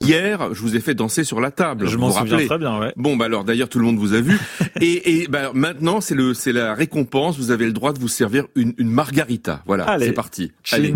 Hier, je vous ai fait danser sur la table. Je m'en souviens très bien, ouais. Bon, bah alors d'ailleurs tout le monde vous a vu. et bah maintenant c'est la récompense. Vous avez le droit de vous servir une margarita. Voilà, allez, c'est parti. Chin. Allez.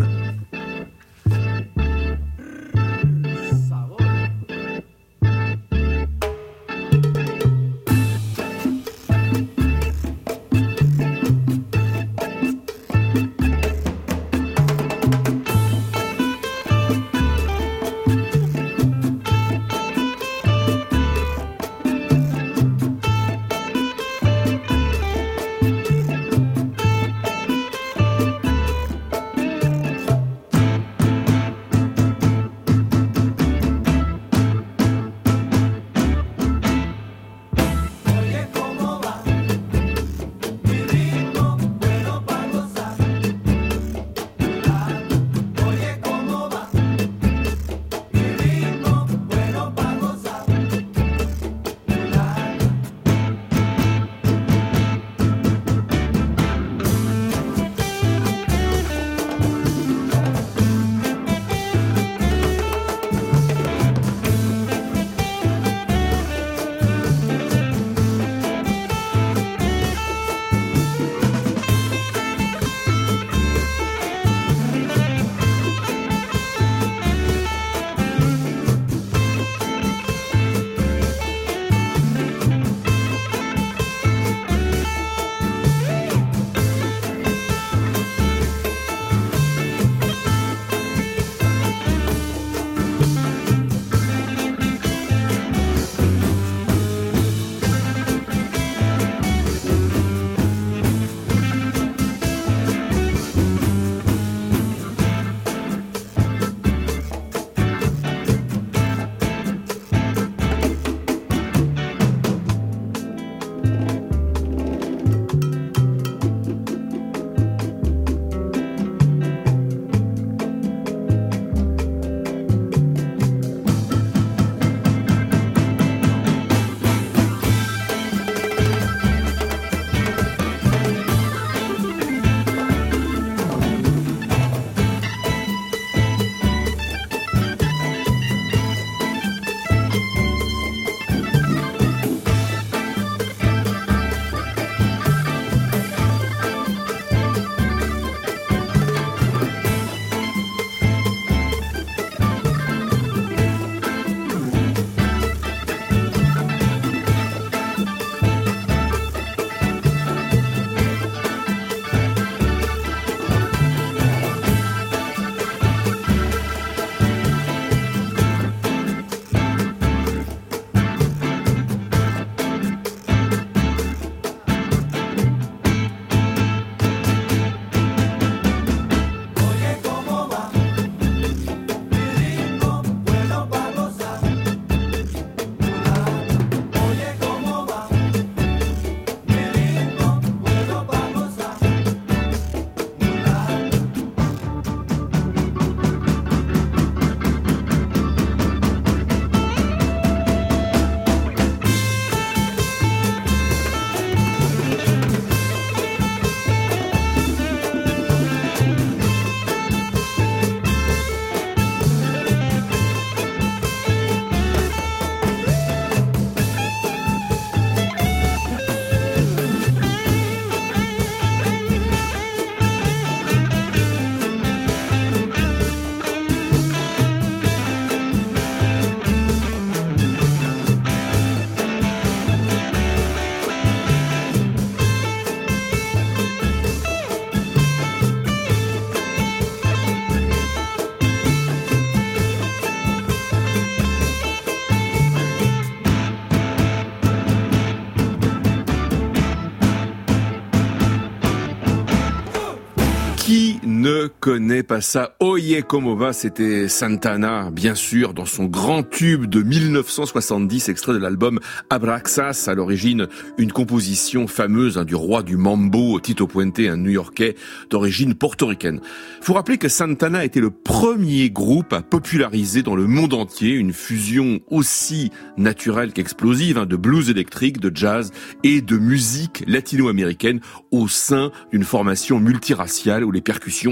ne connaît pas ça? Oye como va, c'était Santana, bien sûr, dans son grand tube de 1970, extrait de l'album Abraxas, à l'origine une composition fameuse du roi du mambo, Tito Puente, un New-Yorkais d'origine portoricaine. Faut rappeler que Santana était le premier groupe à populariser dans le monde entier une fusion aussi naturelle qu'explosive de blues électrique, de jazz et de musique latino-américaine au sein d'une formation multiraciale où les percussions, un conga,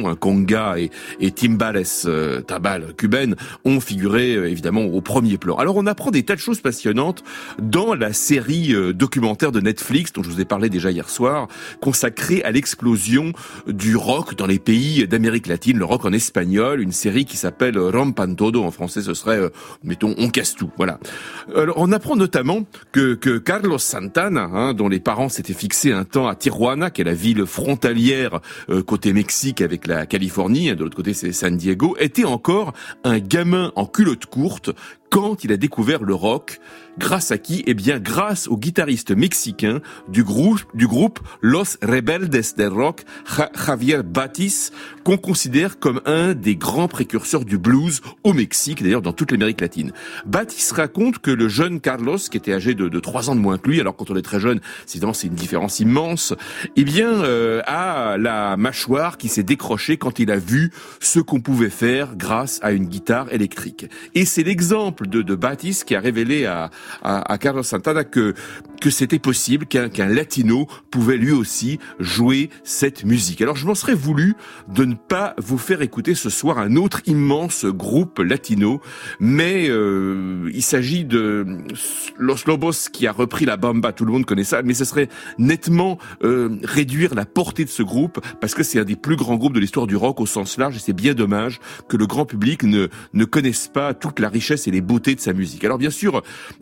conga et timbales, tabales cubaines, ont figuré évidemment au premier plan. Alors on apprend des tas de choses passionnantes dans la série documentaire de Netflix dont je vous ai parlé déjà hier soir, consacrée à l'explosion du rock dans les pays d'Amérique latine, le rock en espagnol, une série qui s'appelle Rompan Todo, en français ce serait, mettons, On casse tout, voilà. Alors, on apprend notamment que Carlos Santana, dont les parents s'étaient fixés un temps à Tijuana, qui est la ville frontalière côté Mexique avec la Californie, de l'autre côté c'est San Diego, était encore un gamin en culotte courte quand il a découvert le rock. Grâce à qui? Eh bien, grâce au guitariste mexicain du groupe Los Rebeldes del Rock, Javier Batis, qu'on considère comme un des grands précurseurs du blues au Mexique, d'ailleurs dans toute l'Amérique latine. Batis raconte que le jeune Carlos, qui était âgé de 3 ans de moins que lui, alors quand on est très jeune, évidemment c'est une différence immense, eh bien, a la mâchoire qui s'est décrochée quand il a vu ce qu'on pouvait faire grâce à une guitare électrique. Et c'est l'exemple de Batis qui a révélé à Carlos Santana que c'était possible, qu'un latino pouvait lui aussi jouer cette musique. Alors je m'en serais voulu de ne pas vous faire écouter ce soir un autre immense groupe latino, mais il s'agit de Los Lobos qui a repris la bamba, tout le monde connaît ça, mais ce serait nettement réduire la portée de ce groupe, parce que c'est un des plus grands groupes de l'histoire du rock au sens large, et c'est bien dommage que le grand public ne connaisse pas toute la richesse et les beautés de sa musique. Alors bien sûr,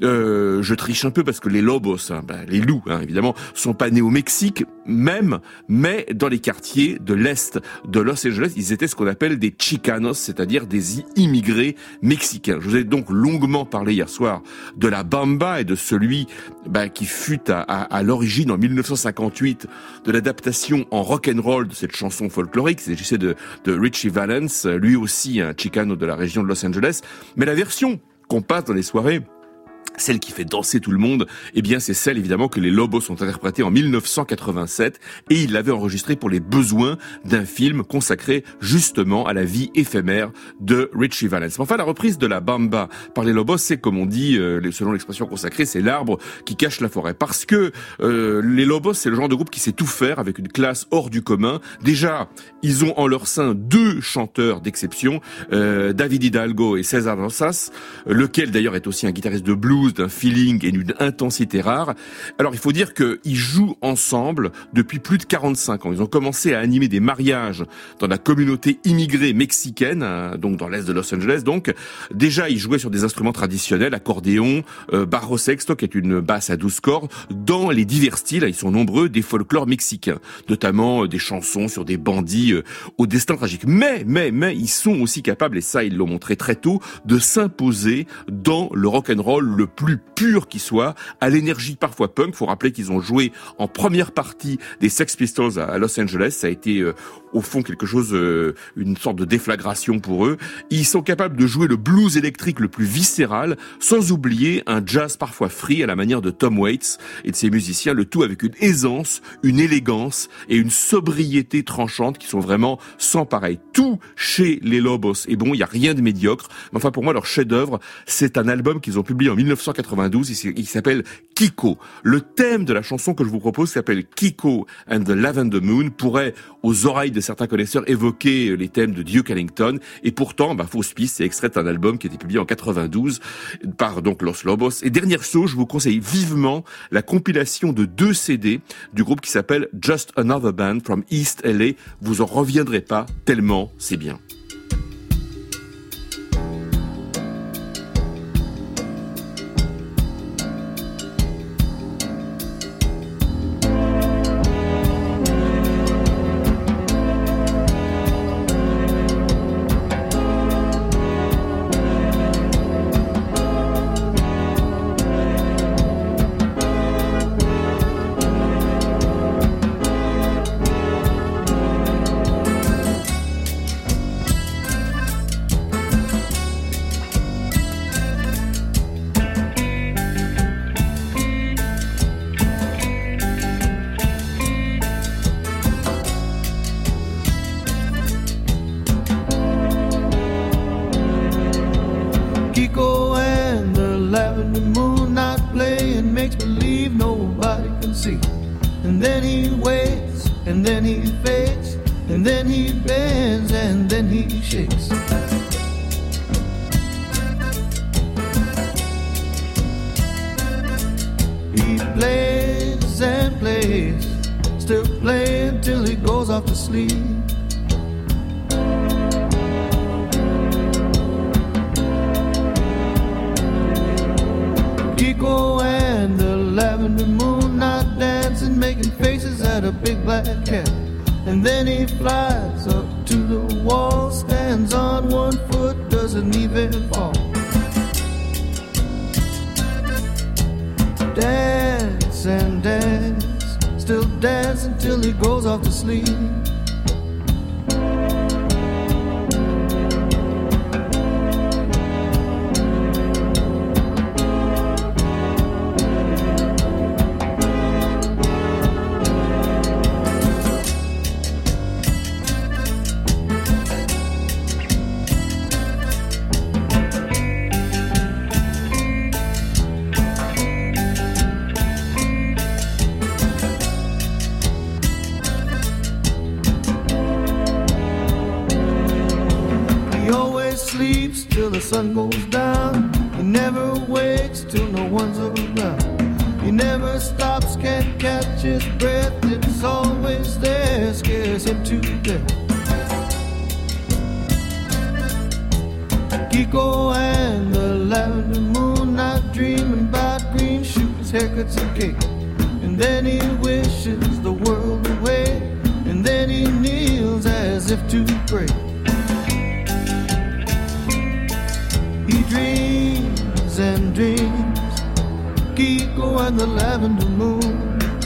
je triche un peu parce que les Lobos, les loups, évidemment, sont pas nés au Mexique même, mais dans les quartiers de l'Est de Los Angeles, ils étaient ce qu'on appelle des Chicanos, c'est-à-dire des immigrés mexicains. Je vous ai donc longuement parlé hier soir de la bamba et de celui qui fut à l'origine en 1958 de l'adaptation en rock'n'roll de cette chanson folklorique. Il s'agissait de Richie Valens, lui aussi un Chicano de la région de Los Angeles, mais la version qu'on passe dans les soirées, celle qui fait danser tout le monde, eh bien c'est celle évidemment que les Lobos ont interprétée en 1987 et ils l'avaient enregistrée pour les besoins d'un film consacré justement à la vie éphémère de Richie Valens. Enfin, la reprise de la bamba par les Lobos, c'est comme on dit, selon l'expression consacrée, c'est l'arbre qui cache la forêt. Parce que les Lobos, c'est le genre de groupe qui sait tout faire avec une classe hors du commun. Déjà, ils ont en leur sein 2 chanteurs d'exception, David Hidalgo et César Rosas, lequel d'ailleurs est aussi un guitariste de blues, d'un feeling et d'une intensité rare. Alors il faut dire qu'ils jouent ensemble depuis plus de 45 ans. Ils ont commencé à animer des mariages dans la communauté immigrée mexicaine, donc dans l'est de Los Angeles. Donc déjà ils jouaient sur des instruments traditionnels, accordéon, barro sexto qui est une basse à 12 cordes, dans les divers styles, ils sont nombreux, des folklores mexicains, notamment des chansons sur des bandits au destin tragique. Mais ils sont aussi capables, et ça ils l'ont montré très tôt, de s'imposer dans le rock'n'roll le plus pur qui soit, à l'énergie parfois punk. Faut rappeler qu'ils ont joué en première partie des Sex Pistols à Los Angeles. Ça a été au fond quelque chose, une sorte de déflagration pour eux. Ils sont capables de jouer le blues électrique le plus viscéral, sans oublier un jazz parfois free à la manière de Tom Waits et de ses musiciens, le tout avec une aisance, une élégance et une sobriété tranchante qui sont vraiment sans pareil. Tout chez les Lobos est bon, il n'y a rien de médiocre. Mais enfin pour moi leur chef-d'œuvre, c'est un album qu'ils ont publié en 1992, il s'appelle Kiko. Le thème de la chanson que je vous propose s'appelle Kiko and the Lavender Moon, pourrait aux oreilles de certains connaisseurs évoquer les thèmes de Duke Ellington, et pourtant, fausse piste, c'est extrait d'un album qui a été publié en 92 par donc Los Lobos. Et dernière chose, je vous conseille vivement la compilation de 2 CD du groupe qui s'appelle Just Another Band from East LA. Vous en reviendrez pas tellement c'est bien. Kiko and the lavender moon not playing, makes believe nobody can see. And then he waits, and then he fades, and then he bends and then he shakes. He plays and plays, still playing till he goes off to sleep. Kiko and the lavender moon not dancing, making faces at a big black cat. And then he flies up to the wall, stands on one foot, doesn't even fall. Dance and dance, still dance until he goes off to sleep. Sun goes down, he never wakes till no one's around. He never stops, can't catch his breath, it's always there, scares him to death. Kiko and the lavender moon, not dreaming about green shoes, haircuts and cake. And then he wishes the world away, and then he kneels as if to pray. He dreams and dreams, Kiko and the lavender moon.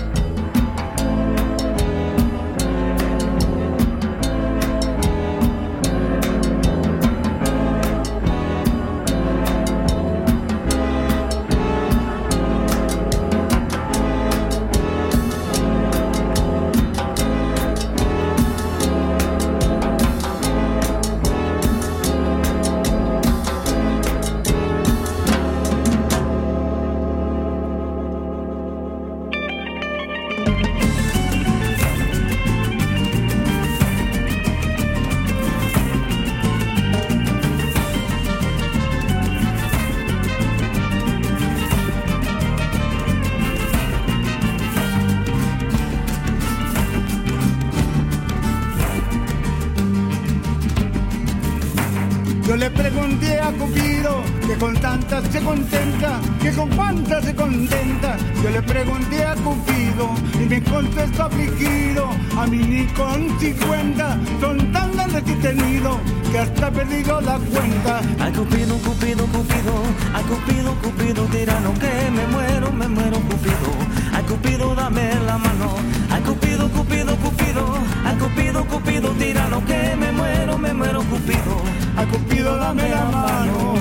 Yo le pregunté a Cupido que con tantas se contenta, que con cuántas se contenta. Yo le pregunté a Cupido y me contestó afligido, a mí ni con 50 son tan grandes que he tenido que hasta he perdido la cuenta. Ay Cupido, Cupido, Cupido, ay Cupido, Cupido, tirano que me muero, Cupido. Ay Cupido, dame la mano. Ay Cupido, Cupido, Cupido, ay Cupido, Cupido, tirano que me muero, Cupido. Ay Cupido, dame la mano.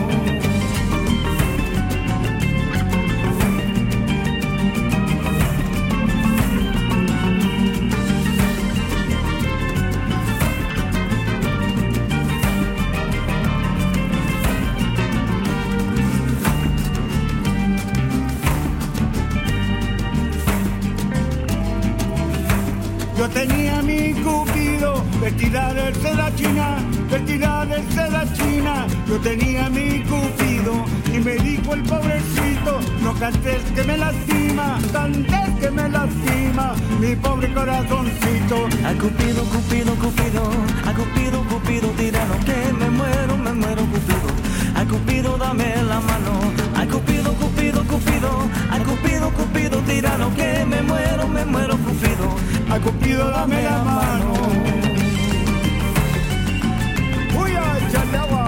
Yo tenía mi Cupido vestida de seda china, vestida de seda china. Yo tenía mi Cupido y me dijo el pobrecito, no cantes que me lastima, cantes que me lastima, mi pobre corazoncito. Ay Cupido, Cupido, Cupido, ay Cupido, Cupido, tirano que me muero, Cupido. Ay Cupido, dame la mano. Ay Cupido, Cupido, Cupido, ay Cupido, Cupido, tirano que me muero, Cupido. Ay Cupido, dame la mano. Uy, échale agua.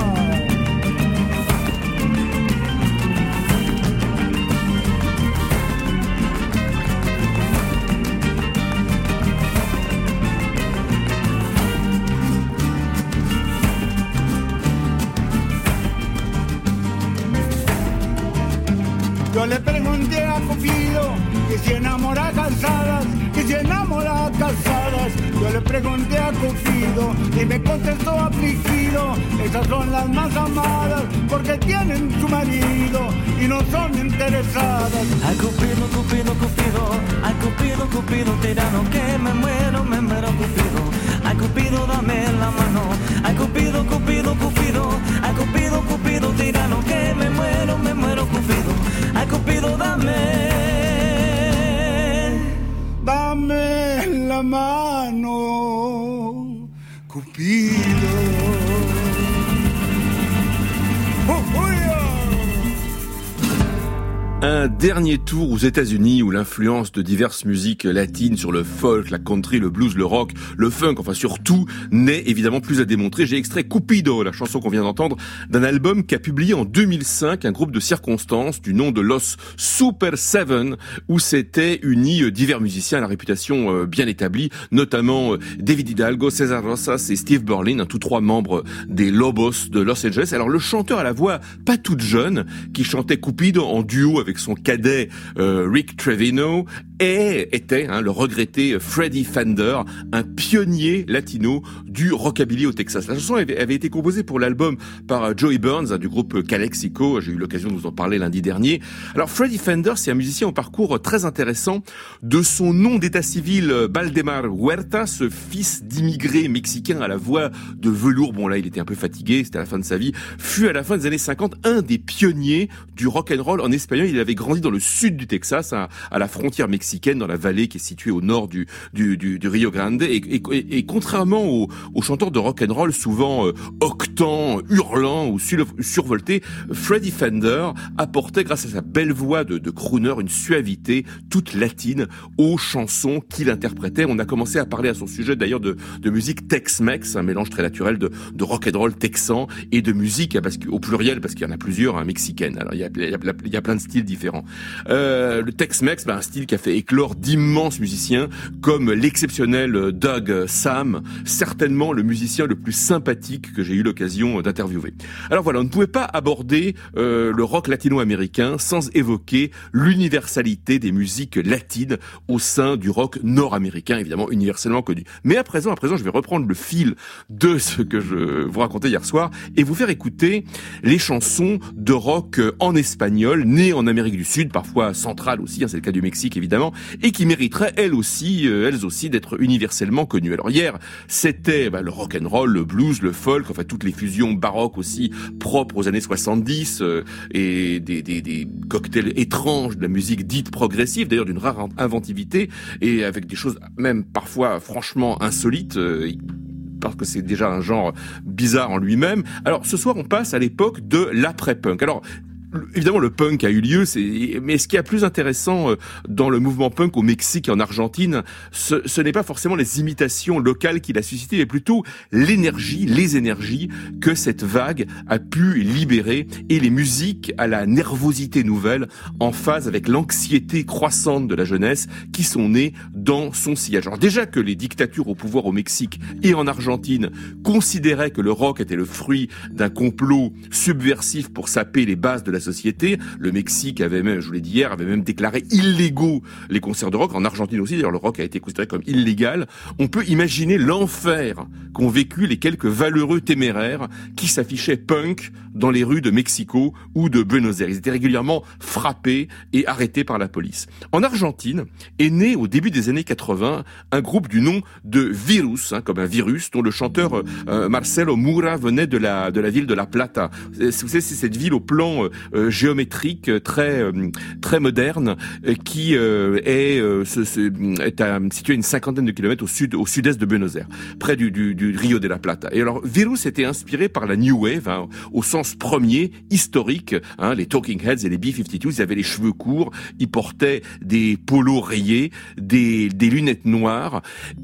Yo le pregunté a Cupido que si enamora casadas, que si enamora casadas. Yo le pregunté a Cupido y me contestó afligido, esas son las más amadas porque tienen su marido y no son interesadas. Ay Cupido, Cupido, Cupido, ay Cupido, Cupido, tirano que me muero, Cupido. Ay Cupido, Cupido, Cupido, ay Cupido, Cupido tirano que me muero Cupido, ay Cupido dame la mano, Cupido. Un dernier tour aux États-Unis où l'influence de diverses musiques latines sur le folk, la country, le blues, le rock, le funk, enfin surtout, n'est évidemment plus à démontrer. J'ai extrait Cupido, la chanson qu'on vient d'entendre, d'un album qu'a publié en 2005 un groupe de circonstances du nom de Los Super Seven, où s'étaient unis divers musiciens à la réputation bien établie, notamment David Hidalgo, César Rosas et Steve Berlin, tous trois membres des Lobos de Los Angeles. Alors le chanteur à la voix pas toute jeune, qui chantait Cupido en duo avec son cadet Rick Trevino, était le regretté Freddie Fender, un pionnier latino du rockabilly au Texas. La chanson avait été composée pour l'album par Joey Burns du groupe Calexico. J'ai eu l'occasion de vous en parler lundi dernier. Alors Freddie Fender, c'est un musicien au parcours très intéressant. De son nom d'état civil, Valdemar Huerta, ce fils d'immigrés mexicains à la voix de velours, bon là il était un peu fatigué, c'était à la fin de sa vie, fut à la fin des années 50 un des pionniers du rock'n'roll en espagnol. Il avait grandi dans le sud du Texas, à la frontière mexicaine, dans la vallée qui est située au nord du Rio Grande. Et contrairement aux chanteurs de rock'n'roll souvent octants, hurlants ou survoltés, Freddie Fender apportait, grâce à sa belle voix de crooner, une suavité toute latine aux chansons qu'il interprétait. On a commencé à parler à son sujet d'ailleurs de musique Tex-Mex, un mélange très naturel de rock'n'roll texan et de musique au pluriel, parce qu'il y en a plusieurs, mexicaine. Alors il y a plein de styles différents. Le Tex-Mex, un style qui a fait éclore d'immenses musiciens comme l'exceptionnel Doug Sam, certainement le musicien le plus sympathique que j'ai eu l'occasion d'interviewer. Alors voilà, on ne pouvait pas aborder le rock latino-américain sans évoquer l'universalité des musiques latines au sein du rock nord-américain, évidemment universellement connu. Mais à présent, je vais reprendre le fil de ce que je vous racontais hier soir et vous faire écouter les chansons de rock en espagnol, nées en Amérique du Sud, parfois centrale aussi, c'est le cas du Mexique évidemment, et qui mériteraient elles aussi d'être universellement connues. Alors hier, c'était le rock'n'roll, le blues, le folk, enfin toutes les fusions baroques aussi propres aux années 70 et des cocktails étranges de la musique dite progressive, d'ailleurs d'une rare inventivité et avec des choses même parfois franchement insolites. Parce que c'est déjà un genre bizarre en lui-même. Alors, ce soir, on passe à l'époque de l'après-punk. Alors, évidemment, le punk a eu lieu, mais ce qui est plus intéressant dans le mouvement punk au Mexique et en Argentine, ce n'est pas forcément les imitations locales qu'il a suscité, mais plutôt les énergies que cette vague a pu libérer et les musiques à la nervosité nouvelle en phase avec l'anxiété croissante de la jeunesse qui sont nées dans son sillage. Alors déjà que les dictatures au pouvoir au Mexique et en Argentine considéraient que le rock était le fruit d'un complot subversif pour saper les bases de la société. Le Mexique avait même, je vous l'ai dit hier, avait même déclaré illégaux les concerts de rock. En Argentine aussi, d'ailleurs, le rock a été considéré comme illégal. On peut imaginer l'enfer qu'ont vécu les quelques valeureux téméraires qui s'affichaient punk dans les rues de Mexico ou de Buenos Aires. Ils étaient régulièrement frappés et arrêtés par la police. En Argentine est né au début des années 80 un groupe du nom de Virus, comme un virus, dont le chanteur Marcelo Mura venait de la ville de La Plata. Vous savez, c'est cette ville au plan géométrique très moderne qui est située à une cinquantaine de kilomètres au sud-est de Buenos Aires, près du Rio de la Plata. Et alors Virus était inspiré par la New Wave, au sens premier, historique, les Talking Heads et les B-52, ils avaient les cheveux courts, ils portaient des polos rayés, des lunettes noires,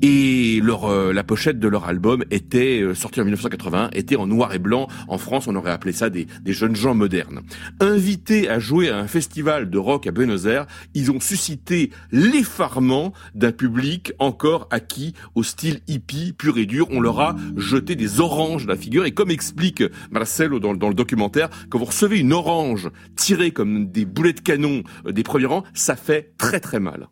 et la pochette de leur album était sortie en 1981, était en noir et blanc. En France, on aurait appelé ça des jeunes gens modernes. Invités à jouer à un festival de rock à Buenos Aires, ils ont suscité l'effarement d'un public encore acquis au style hippie pur et dur. On leur a jeté des oranges dans la figure, et comme explique Marcelo dans le documentaire, quand vous recevez une orange tirée comme des boulets de canon des premiers rangs, ça fait très très mal.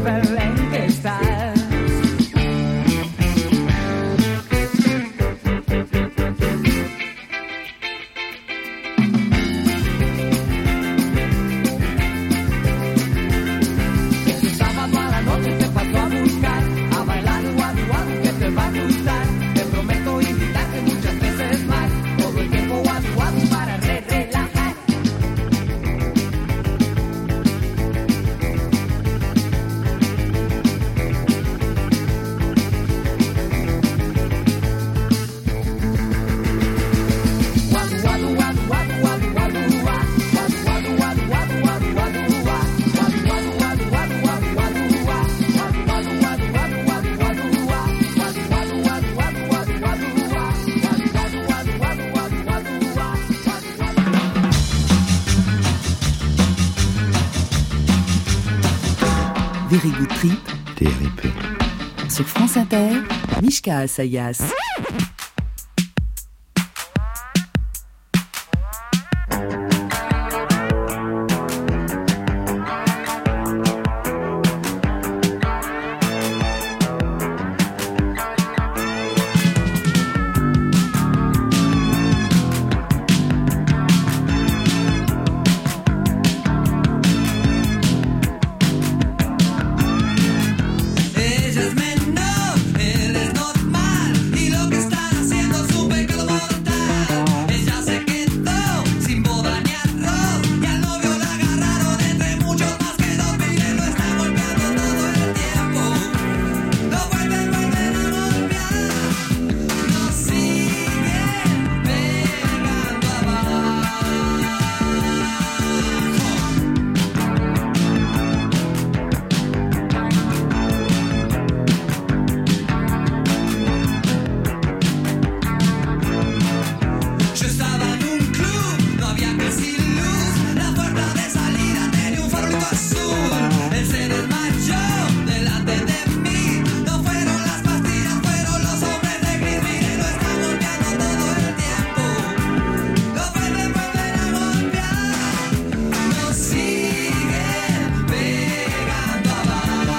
diferente estás. Ese sábado a la noche te paso a buscar, a bailar guadu guadu que te va a gustar. Te prometo invitarte muchas veces más, todo el tiempo guadu guadu para relajar. Guadu guadu guadu guadu guadu guadu gua. Guadu guadu guadu guadu guadu guadu gua. Guadu guadu guadu guadu guadu guadu gua. Guadu guadu guadu guadu guadu guadu gua. Guadu guadu guadu guadu guadu guadu gua. Guadu guadu guadu guadu guadu guadu gua. Very Good Trip TRP. sur France Inter, Mishka Asayas. Ella es menor, él es normal, y lo que están haciendo es un pecado mortal. Ella se quedó sin boda ni arroz, y al novio la agarraron entre muchos más que los miren, lo están golpeando todo el tiempo. Lo vuelven a golpear, nos siguen pegando abajo. Yo estaba en un club, no había casi luz. La puerta de salida tenía un farolito azul. Él se desmayó delante de mí. No fueron las pastillas, fueron los hombres de gris. Miren, lo están golpeando todo el tiempo. Lo vuelven a golpear. Nos siguen pegando abajo.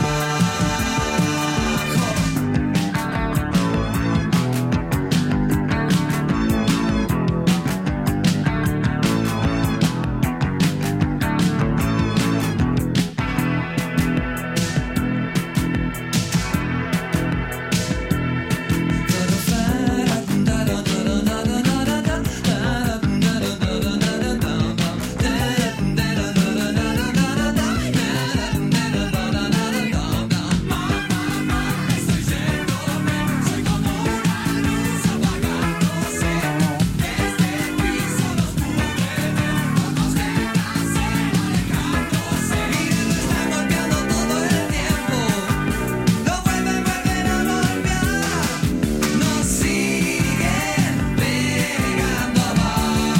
Están golpeando todo el tiempo. Lo vuelven a golpear. Nos siguen pegando abajo.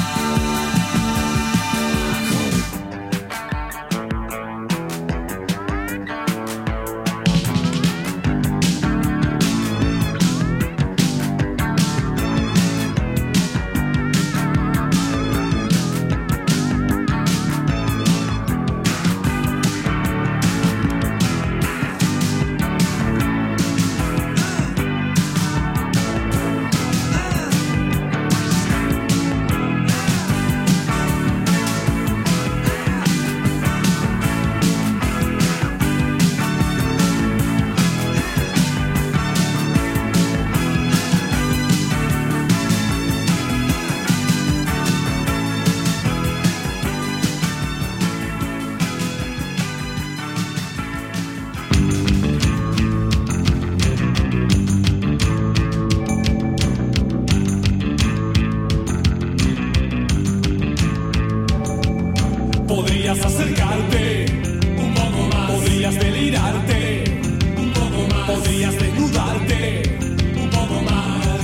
Podrías acercarte un poco más, podrías delirarte un poco más, podrías desnudarte un poco más,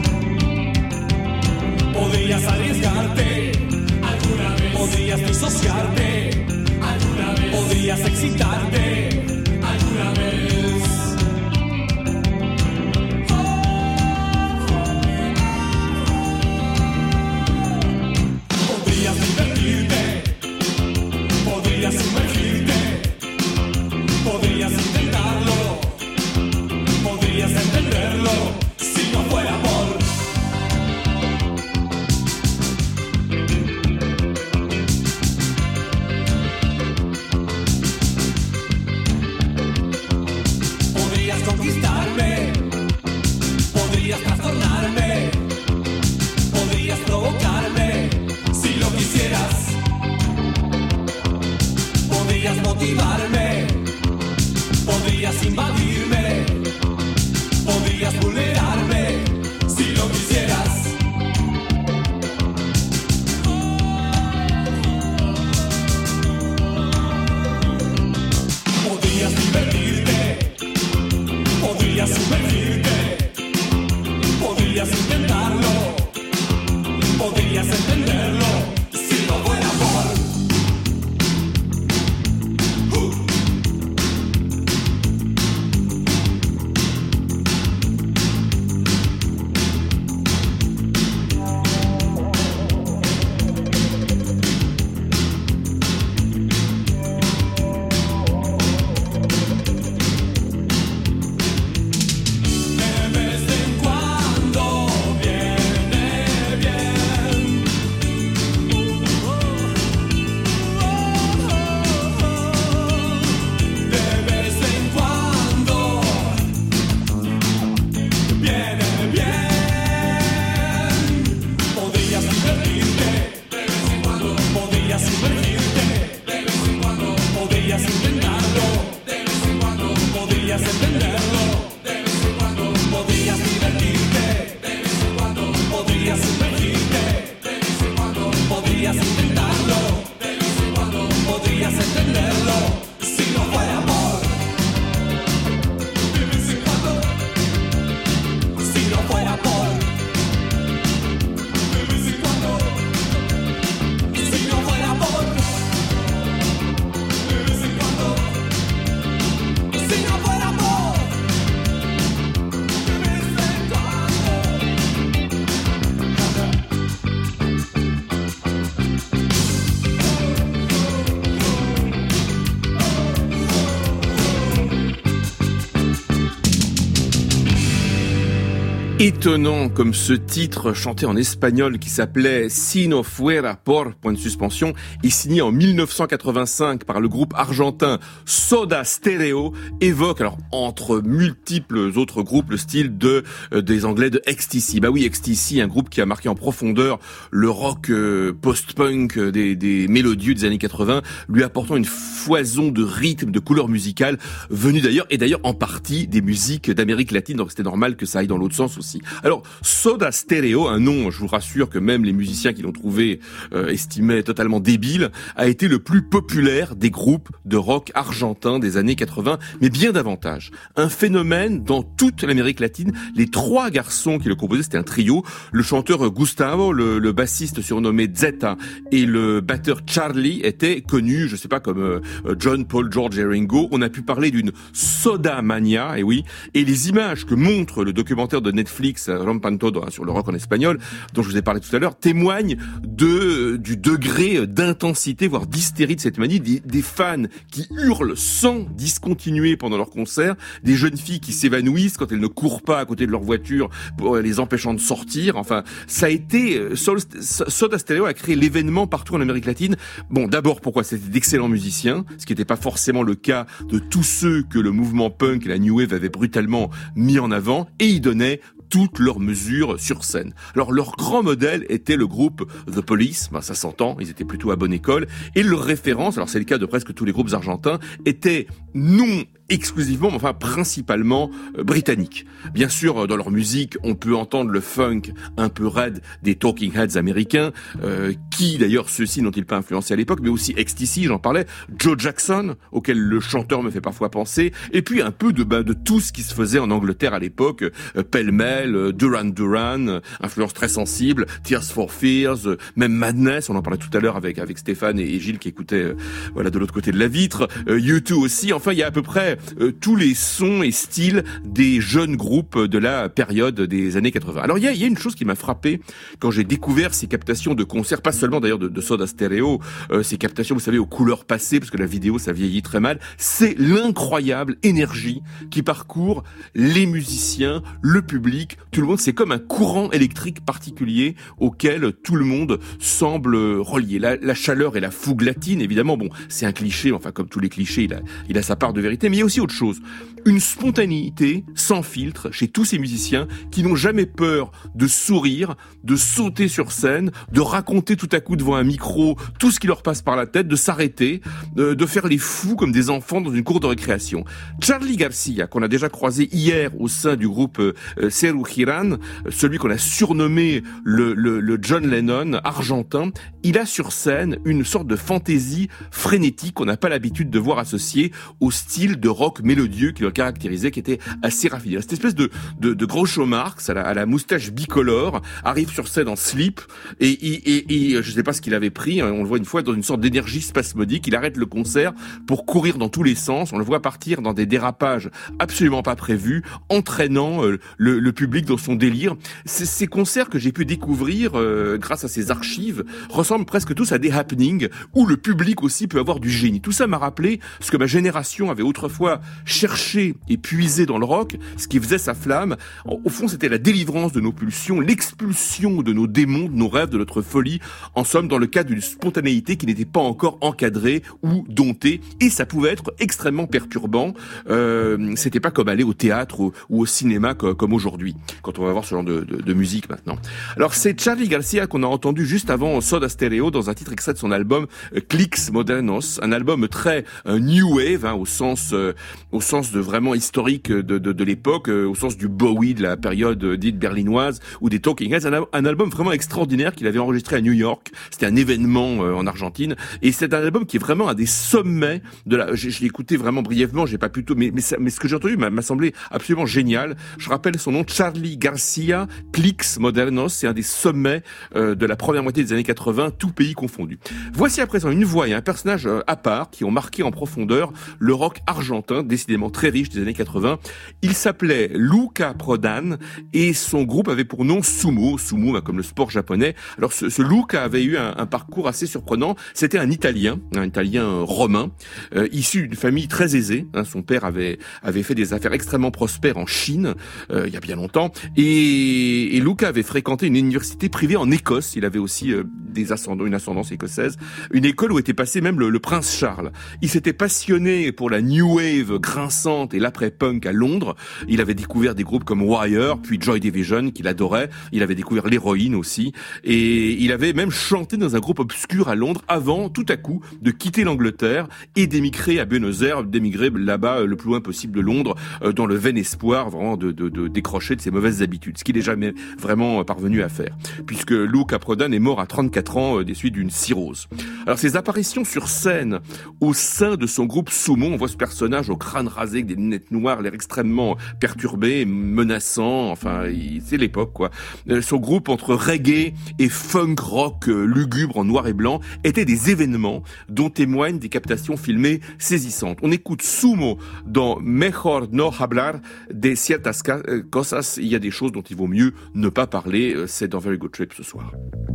podrías arriesgarte alguna vez, podrías disociarte alguna vez, podrías excitarte alguna vez. Podrías divertirte, podrías sumergirte, podrías cautivarme, podrías invadirme, podrías vulnerarme si lo quisieras. Podrías divertirte, podrías sumergirte, podrías intentarlo, podrías entenderlo si no fuera por Étonnant comme ce titre chanté en espagnol qui s'appelait Si no fuera por, point de suspension, est signé en 1985 par le groupe argentin Soda Stereo, évoque, alors entre multiples autres groupes, le style des Anglais de XTC. Bah oui, XTC, un groupe qui a marqué en profondeur le rock post-punk des mélodieux des années 80, lui apportant une foison de rythmes, de couleurs musicales, venues d'ailleurs en partie des musiques d'Amérique latine, donc c'était normal que ça aille dans l'autre sens aussi. Alors, Soda Stereo, un nom, je vous rassure que même les musiciens qui l'ont trouvé estimaient totalement débile, a été le plus populaire des groupes de rock argentin des années 80, mais bien davantage. Un phénomène dans toute l'Amérique latine. Les trois garçons qui le composaient, c'était un trio. Le chanteur Gustavo, le bassiste surnommé Zeta et le batteur Charlie étaient connus, je sais pas, comme John, Paul, George et Ringo. On a pu parler d'une soda mania, et oui. Et les images que montre le documentaire de Netflix Rompan Todo, sur le rock en espagnol, dont je vous ai parlé tout à l'heure, témoignent du degré d'intensité, voire d'hystérie de cette manie, des fans qui hurlent sans discontinuer pendant leur concert, des jeunes filles qui s'évanouissent quand elles ne courent pas à côté de leur voiture pour les empêchant de sortir. Enfin, ça a été, Soda Stereo a créé l'événement partout en Amérique latine. Bon, d'abord, pourquoi? C'était d'excellents musiciens, ce qui n'était pas forcément le cas de tous ceux que le mouvement punk et la New Wave avaient brutalement mis en avant, et ils donnaient toutes leurs mesures sur scène. Alors leur grand modèle était le groupe The Police, ça s'entend, ils étaient plutôt à bonne école, et leur référence, alors c'est le cas de presque tous les groupes argentins, était non exclusivement, mais enfin principalement britannique. Bien sûr, dans leur musique, on peut entendre le funk un peu raide des Talking Heads américains, qui d'ailleurs ceux-ci n'ont-ils pas influencé à l'époque, mais aussi XTC, j'en parlais, Joe Jackson, auquel le chanteur me fait parfois penser, et puis un peu de tout ce qui se faisait en Angleterre à l'époque, pêle-mêle, Duran Duran, influence très sensible, Tears for Fears, même Madness, on en parlait tout à l'heure avec Stéphane et Gilles qui écoutaient de l'autre côté de la vitre, U2 aussi, enfin il y a à peu près tous les sons et styles des jeunes groupes de la période des années 80. Alors il y a une chose qui m'a frappé quand j'ai découvert ces captations de concerts, pas seulement d'ailleurs de Soda Stereo, ces captations, vous savez, aux couleurs passées, parce que la vidéo ça vieillit très mal, c'est l'incroyable énergie qui parcourt les musiciens, le public, tout le monde. C'est comme un courant électrique particulier auquel tout le monde semble relié. La chaleur et la fougue latine, évidemment, bon, c'est un cliché, enfin comme tous les clichés, il a sa part de vérité, mais il y a aussi autre chose. une spontanéité sans filtre chez tous ces musiciens qui n'ont jamais peur de sourire, de sauter sur scène, de raconter tout à coup devant un micro tout ce qui leur passe par la tête, de s'arrêter, de faire les fous comme des enfants dans une cour de récréation. Charly Garcia, qu'on a déjà croisé hier au sein du groupe Serú Girán, celui qu'on a surnommé le John Lennon argentin, il a sur scène une sorte de fantaisie frénétique qu'on n'a pas l'habitude de voir associée au style de rock mélodieux qui le caractérisait, qui était assez raffiné. Cette espèce de Groucho Marx à la moustache bicolore arrive sur scène en slip et je sais pas ce qu'il avait pris, on le voit une fois dans une sorte d'énergie spasmodique, il arrête le concert pour courir dans tous les sens, on le voit partir dans des dérapages absolument pas prévus, entraînant le public dans son délire. Ces concerts que j'ai pu découvrir grâce à ces archives ressemblent presque tous à des happenings où le public aussi peut avoir du génie. Tout ça m'a rappelé ce que ma génération avait autrefois cherché et puisé dans le rock, ce qui faisait sa flamme. Au fond, c'était la délivrance de nos pulsions, l'expulsion de nos démons, de nos rêves, de notre folie. En somme, dans le cadre d'une spontanéité qui n'était pas encore encadrée ou domptée. Et ça pouvait être extrêmement perturbant. C'était pas comme aller au théâtre ou au cinéma comme aujourd'hui, quand on va voir ce genre de musique maintenant. Alors, c'est Charly Garcia qu'on a entendu juste avant Soda Stereo dans un titre extrait de son album Clics Modernos, un album très new wave, au sens de vraiment historique de l'époque, au sens du Bowie de la période dite berlinoise ou des Talking Heads, un album vraiment extraordinaire qu'il avait enregistré à New York. C'était un événement en Argentine et c'est un album qui est vraiment un des sommets de la. Je l'ai écouté vraiment brièvement, j'ai pas pu tout, mais ce que j'ai entendu m'a semblé absolument génial. Je rappelle son nom, Charly Garcia, Clics Modernos, c'est un des sommets de la première moitié des années 80, tout pays confondu. Voici à présent une voix et un personnage à part qui ont marqué en profondeur le rock argentin, décidément très riche des années 80. Il s'appelait Luca Prodan et son groupe avait pour nom Sumo, comme le sport japonais. Alors ce Luca avait eu un parcours assez surprenant. C'était un Italien romain, issu d'une famille très aisée. Son père avait fait des affaires extrêmement prospères en Chine, il y a bien longtemps. Et Luca avait fréquenté une université privée en Écosse. Il avait aussi une ascendance écossaise. Une école où était passé même le prince Charles. Il s'était passionné pour la new wave grinçante et l'après-punk à Londres. Il avait découvert des groupes comme Wire, puis Joy Division, qu'il adorait. Il avait découvert l'héroïne aussi. Et il avait même chanté dans un groupe obscur à Londres avant, tout à coup, de quitter l'Angleterre et d'émigrer à Buenos Aires, d'émigrer là-bas le plus loin possible de Londres, dans le vain espoir vraiment de décrocher de ses mauvaises habitudes, ce qu'il n'est jamais vraiment parvenu à faire, puisque Luca Prodan est mort à 34 ans des suites d'une cirrhose. Alors ses apparitions sur scène au sein de son groupe Sumo, on voit ce personnage au crâne rasé avec des lunettes noires, l'air extrêmement perturbé, menaçant, enfin c'est l'époque quoi. Son groupe entre reggae et funk rock lugubre en noir et blanc était des événements dont témoignent des captations filmées saisissantes. On écoute Sumo dans Mejor no hablar de ciertas cosas, il y a des choses dont il vaut mieux ne pas parler, c'est dans Very Good Trip ce soir.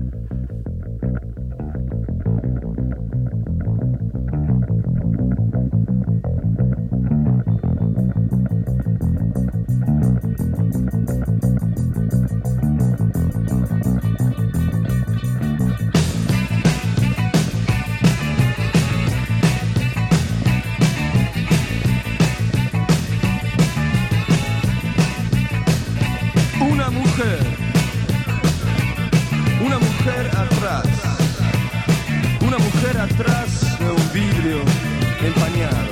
Atrás de un vidrio empañado.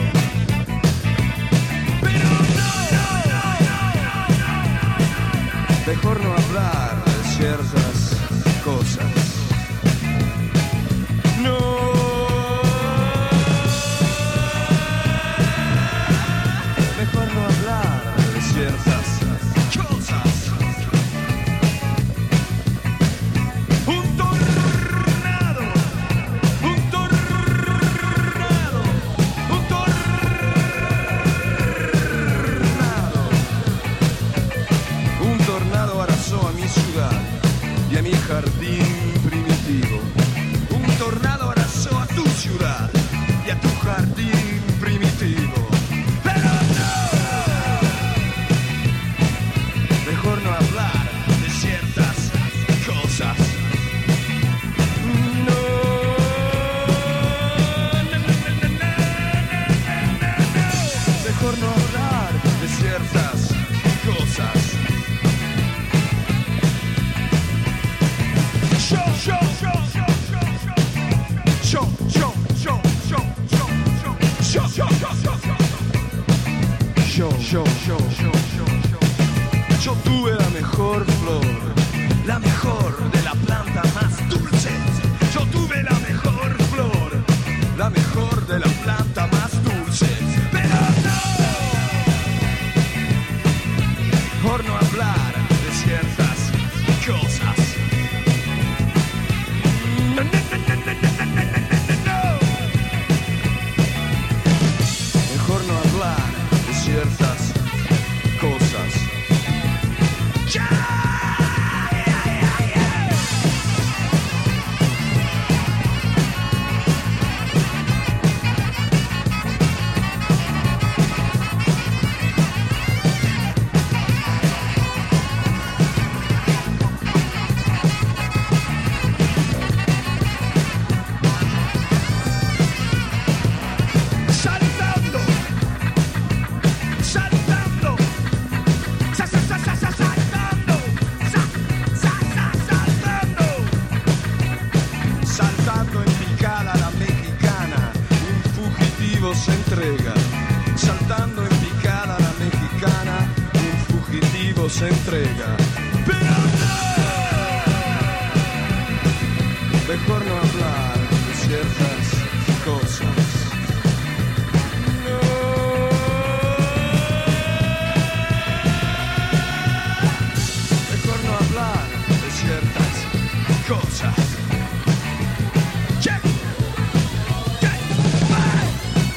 Pero no. Mejor no hablar de ciertas cosas. No. Mejor no hablar de ciertas cosas. Yo tuve la mejor flor, la mejor de la planta más dulce. Yo tuve la mejor flor, la mejor de la planta más dulce. Pero no, por no hablar de ciertas cosas. Mejor no hablar de ciertas cosas. Saltando, saltando, saltando, saltando, saltando en picada la mexicana, un fugitivo se entrega. Saltando en picada la mexicana, un fugitivo se entrega. Pero no, mejor no hablar de ciertas cosas. Mejor no hablar de ciertas cosas. Check. Check. Bye.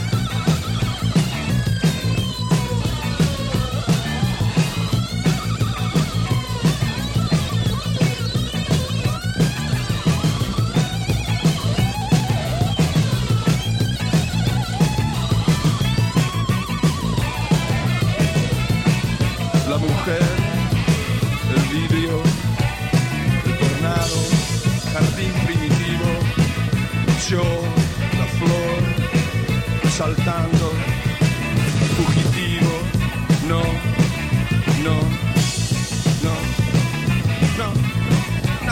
La mujer, el vidrio, el tornado, jardín primitivo, yo, la flor, saltando, fugitivo, no, no, no, no, no.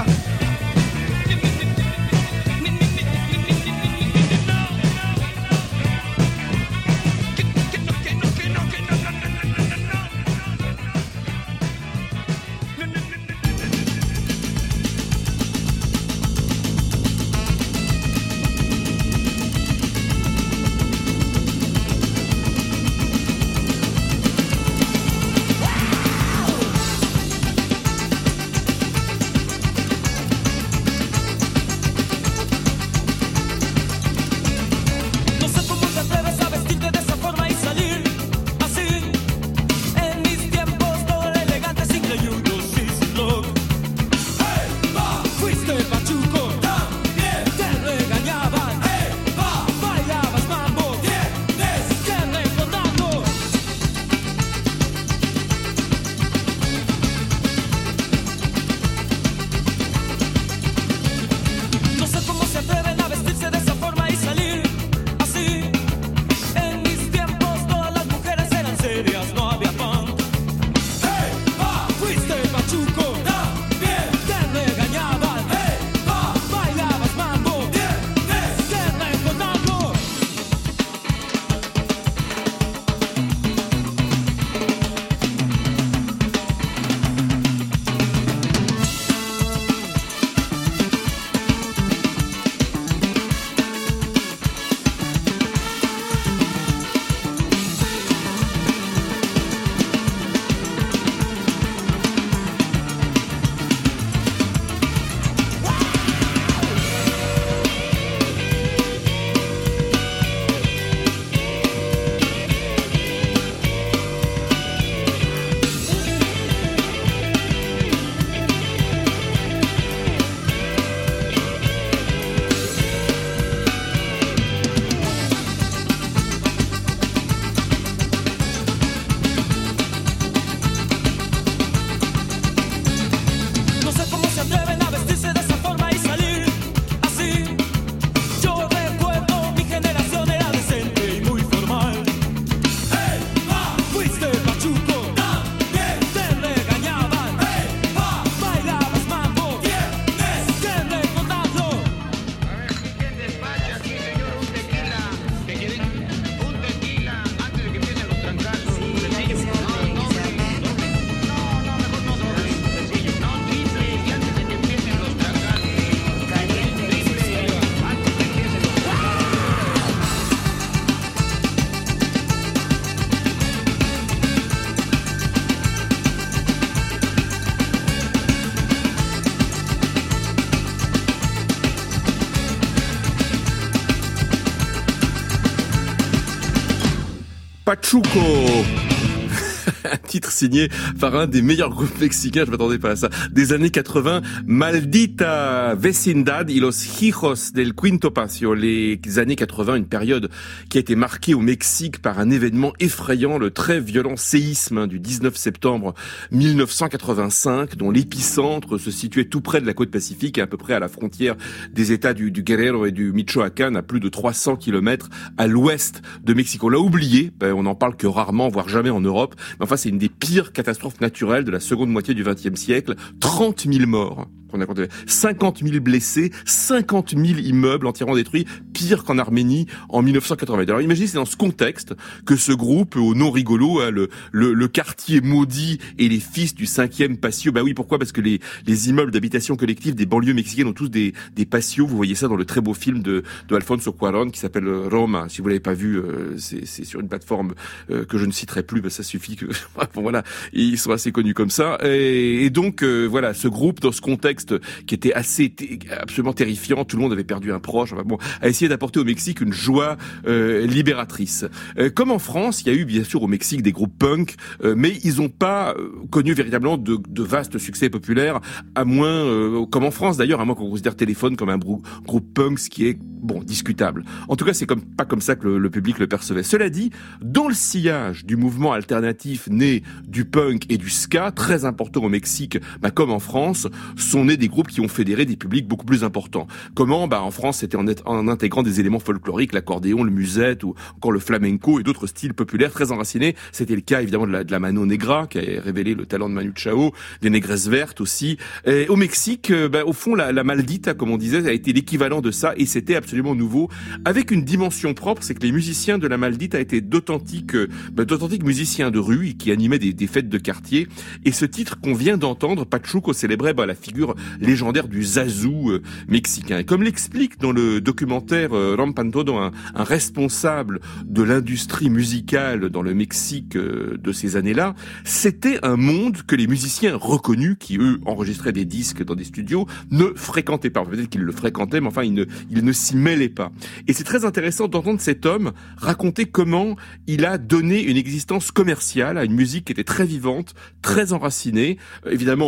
Pachuco. Un titre signé par un des meilleurs groupes mexicains, je m'attendais pas à ça, des années 80, Maldita Vecindad y los hijos del Quinto Pasio. Les années 80, une période qui a été marquée au Mexique par un événement effrayant, le très violent séisme du 19 septembre 1985, dont l'épicentre se situait tout près de la côte Pacifique, et à peu près à la frontière des États du Guerrero et du Michoacán, à plus de 300 kilomètres à l'ouest de Mexique. On l'a oublié, on n'en parle que rarement, voire jamais en Europe, mais enfin c'est une des pires catastrophes naturelles de la seconde moitié du XXe siècle. 30 000 morts. 50 000 blessés, 50 000 immeubles entièrement détruits, pire qu'en Arménie en 1980. Alors imaginez, c'est dans ce contexte que ce groupe, au nom rigolo, hein, le quartier maudit et les fils du 5e patio. Bah oui, pourquoi ? Parce que les immeubles d'habitation collective des banlieues mexicaines ont tous des patios. Vous voyez ça dans le très beau film de Alfonso Cuarón qui s'appelle Roma. Si vous l'avez pas vu, c'est sur une plateforme que je ne citerai plus, bah ça suffit que bon, voilà, ils sont assez connus comme ça. Et donc voilà, ce groupe dans ce contexte qui était absolument terrifiant, tout le monde avait perdu un proche, enfin bon, a essayé d'apporter au Mexique une joie libératrice. Comme en France, il y a eu bien sûr au Mexique des groupes punk, mais ils n'ont pas connu véritablement de vastes succès populaires, à moins, comme en France d'ailleurs, à moins qu'on considère Téléphone comme un groupe punk, ce qui est bon, discutable. En tout cas, c'est pas comme ça que le public le percevait. Cela dit, dans le sillage du mouvement alternatif né du punk et du ska, très important au Mexique, comme en France, sont nés des groupes qui ont fédéré des publics beaucoup plus importants. Comment ? En France, c'était en intégrant des éléments folkloriques, l'accordéon, le musette ou encore le flamenco et d'autres styles populaires très enracinés. C'était le cas évidemment de la Mano Negra, qui a révélé le talent de Manu Chao, des Négresses Vertes aussi. Et au Mexique, au fond, la Maldita, comme on disait, a été l'équivalent de ça, et c'était absolument nouveau, avec une dimension propre, c'est que les musiciens de la Maldita étaient d'authentiques musiciens de rue qui animaient des fêtes de quartier. Et ce titre qu'on vient d'entendre, Pachuco, célébrait la figure légendaire du zazou mexicain. Et comme l'explique dans le documentaire Rompan Todo, un responsable de l'industrie musicale dans le Mexique de ces années-là, c'était un monde que les musiciens reconnus, qui eux enregistraient des disques dans des studios, ne fréquentaient pas. Peut-être qu'ils le fréquentaient, mais enfin ils ne s'y mêlaient pas. Et c'est très intéressant d'entendre cet homme raconter comment il a donné une existence commerciale à une musique qui était très vivante, très enracinée, évidemment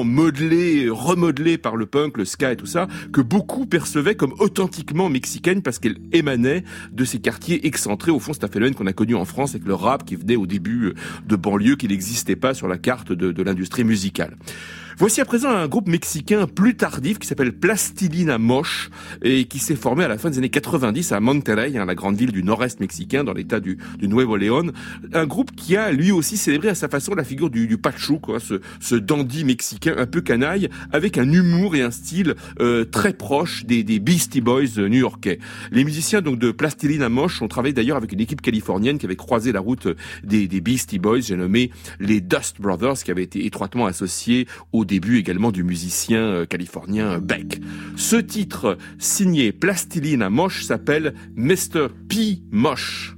remodelée par le punk, le ska et tout ça, que beaucoup percevaient comme authentiquement mexicaine parce qu'elle émanait de ces quartiers excentrés. Au fond, c'est un phénomène qu'on a connu en France avec le rap qui venait au début de banlieue, qui n'existait pas sur la carte de l'industrie musicale. Voici à présent un groupe mexicain plus tardif qui s'appelle Plastilina Mosh et qui s'est formé à la fin des années 90 à Monterrey, la grande ville du nord-est mexicain dans l'état du Nuevo León. Un groupe qui a lui aussi célébré à sa façon la figure du Pachuco, ce dandy mexicain un peu canaille, avec un humour et un style très proche des Beastie Boys new-yorkais. Les musiciens donc de Plastilina Mosh ont travaillé d'ailleurs avec une équipe californienne qui avait croisé la route des Beastie Boys, j'ai nommé les Dust Brothers, qui avaient été étroitement associés au début également du musicien californien Beck. Ce titre, signé Plastilina Mosh, s'appelle Mr. P. Mosh.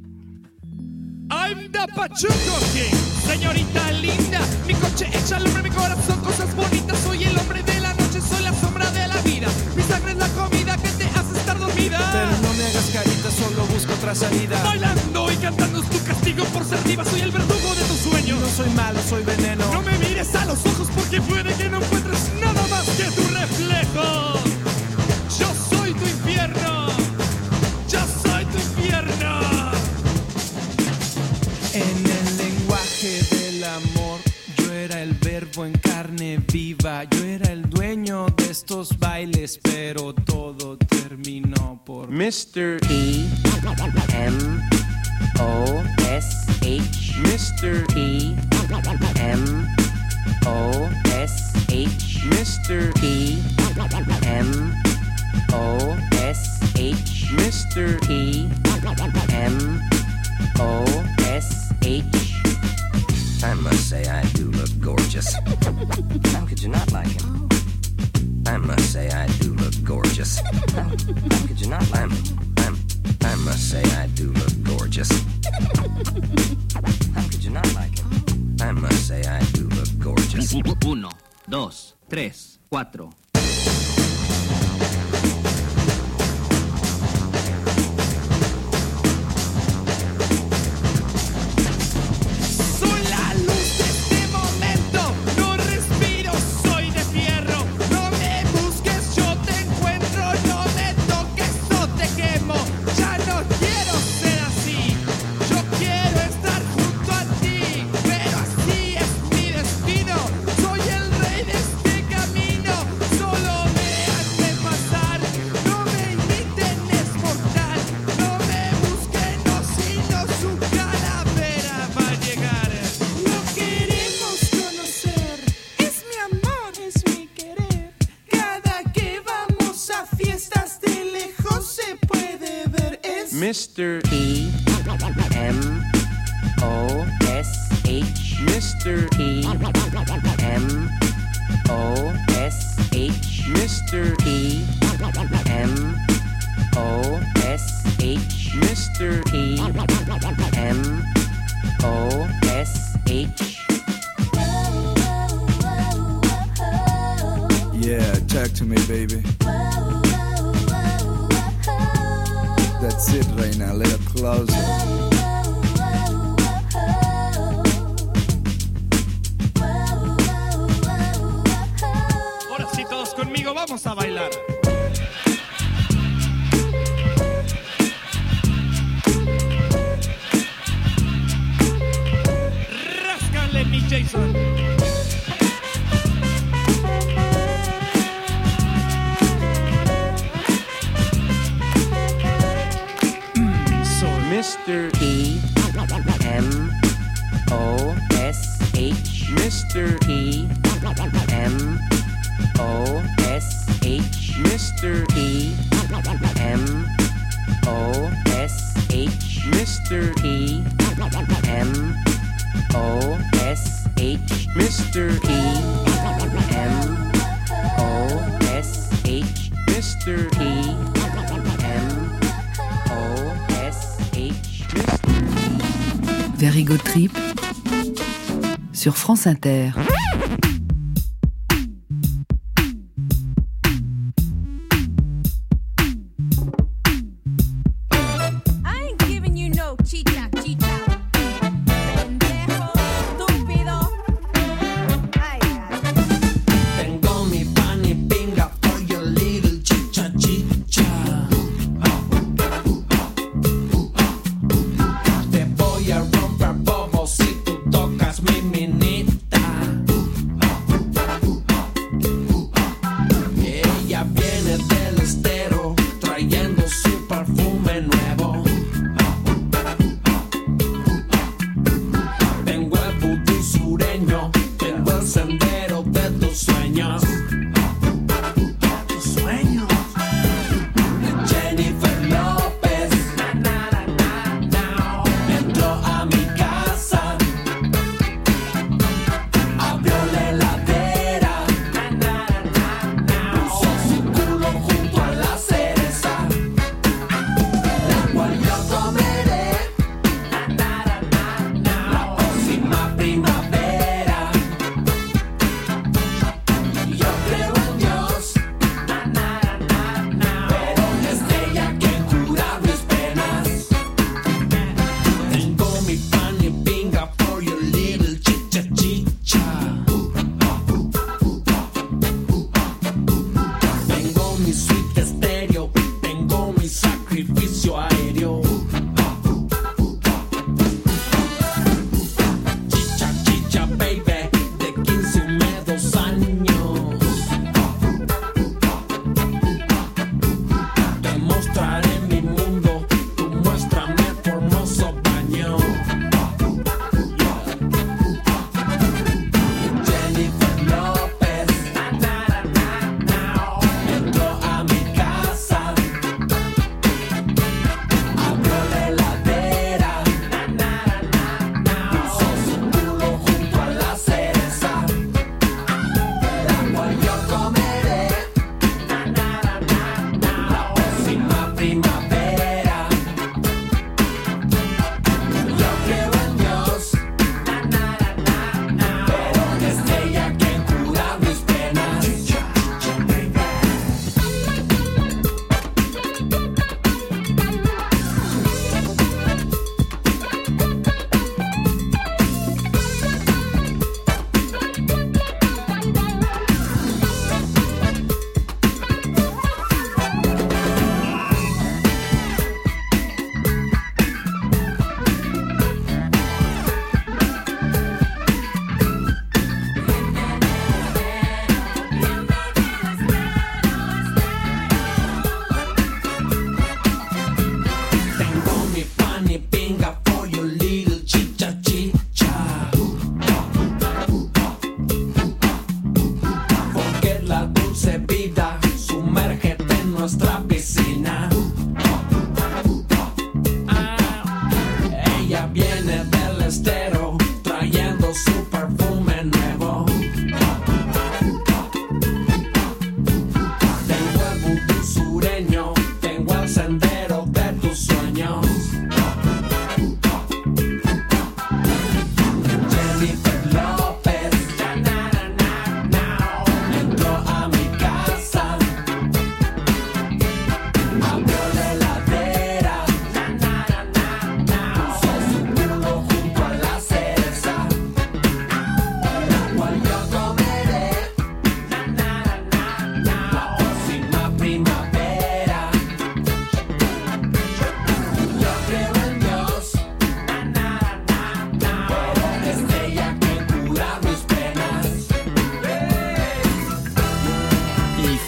I'm the Pachuco King, señorita linda. Mi coche echa al hombre, mi corazón, cosas bonitas. Soy el hombre de la noche, soy la sombra de la vida. Mi sangre es la comida que te hace estar dormida. Pero no me hagas carita, solo busco otra salida. Bailando y cantando es tu castigo por ser diva. Soy el verdugo de tus sueños. No soy malo, soy veneno. No me mires a los ojos porque puede que no encuentres nada más que tu reflejo. Yo soy tu infierno. Yo soy tu infierno. En el lenguaje del amor, yo era el verbo en carne viva. Yo era el dueño de estos bailes, pero todo terminó por Mr. P-M-O-S-H Mr. P-M-O-S-H Mr. P-M-O-S-H Mr. P-M-O-S-H I must say I do look gorgeous. How could you not like him? I must say I do look gorgeous. How could you not like him? I must say I do look gorgeous. How could you not like him? I must say I do look gorgeous. 1, 2, 3, 4. Mr. E-M-O-S-H. Mr. E-M-O-S-H. Mr. E-M-O-S-H. Mr. E-M-O-S-H. Yeah, talk to me, baby. That's it right now, a little closer. Ahora sí, todos conmigo, vamos a bailar. Ráscale, mi Jason. Mr. E-M-O-S-H. Mr. E-M-O-S-H. Mr. E-M-O-S-H. Mr. E-M-O-S-H. Mr. E-M-O-S-H. Mr. Very Good Trip sur France Inter. Te voy a romper bobo si tú tocas mi minita.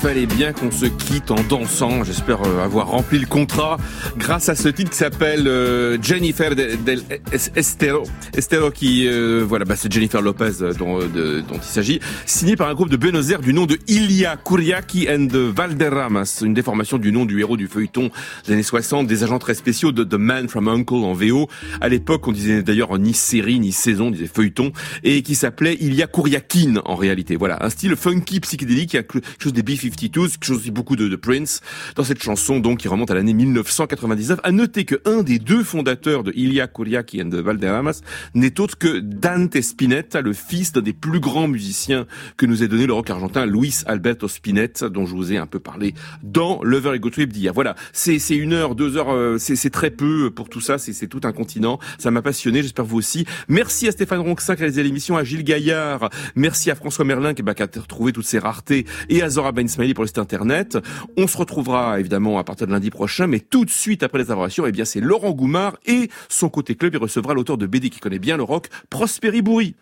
fallait bien qu'on se quitte en dansant. J'espère avoir rempli le contrat grâce à ce titre qui s'appelle Jennifer del Estero. Estero qui, c'est Jennifer Lopez dont il s'agit, signé par un groupe de Buenos Aires du nom de Ilia Kuriaki and Valderramas, une déformation du nom du héros du feuilleton des années 60, des agents très spéciaux de The Man from U.N.C.L.E. en VO. À l'époque, on disait d'ailleurs ni série, ni saison, on disait feuilleton, et qui s'appelait Ilia Kuriakin en réalité. Voilà, un style funky psychédélique, quelque chose des B-52s, quelque chose aussi beaucoup de Prince dans cette chanson donc qui remonte à l'année 1999. À noter que un des deux fondateurs de Ilia Kuriaki and Valderramas n'est autre que Dante Spinetta, le fils d'un des plus grands musiciens que nous ait donné le rock argentin, Luis Alberto Spinetta, dont je vous ai un peu parlé dans Lover Ego Trip d'hier. Voilà, c'est 1 heure, 2 heures, c'est très peu pour tout ça, c'est tout un continent. Ça m'a passionné, j'espère vous aussi. Merci à Stéphane Ronxin qui a réalisé l'émission, à Gilles Gaillard, merci à François Merlin qui a retrouvé toutes ces raretés, et à Zora Ben Smiley pour le site internet. On se retrouvera évidemment à partir de lundi prochain, mais tout de suite après les informations, c'est Laurent Goumard et son côté club. Il recevra l'auteur de BD qui connaît bien le rock, Prosperi Bourri.